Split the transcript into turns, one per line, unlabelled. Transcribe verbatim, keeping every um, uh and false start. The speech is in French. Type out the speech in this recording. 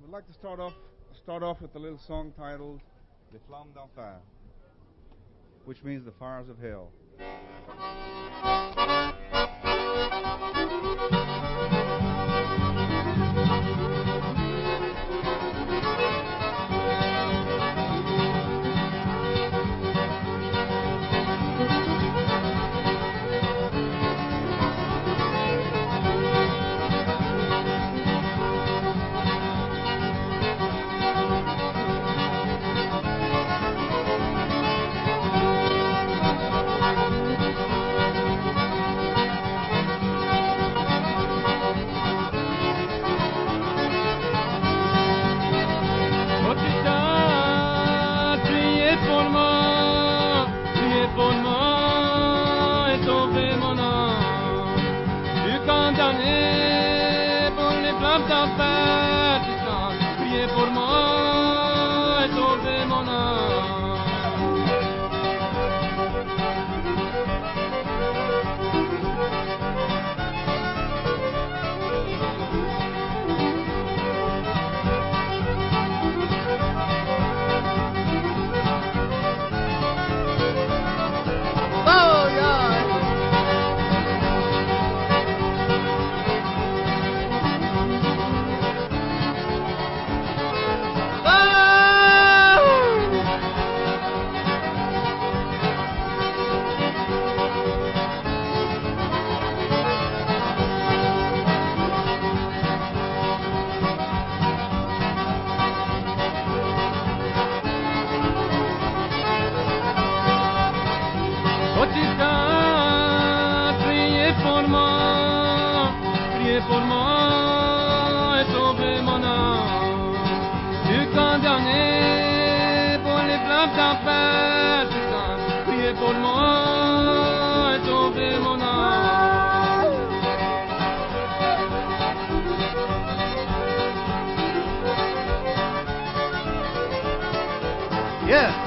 I'd like to start off start off with a little song titled "Les Flammes d'Enfer," which means the fires of hell.
Priez pour moi et sauvez mon âme.
Oh, yeah.
Priez pour moi, priez pour moi et sauvez mon âme. Je suis condamné pour les flammes d'enfer. Priez pour moi et sauvez mon âme.
Yeah.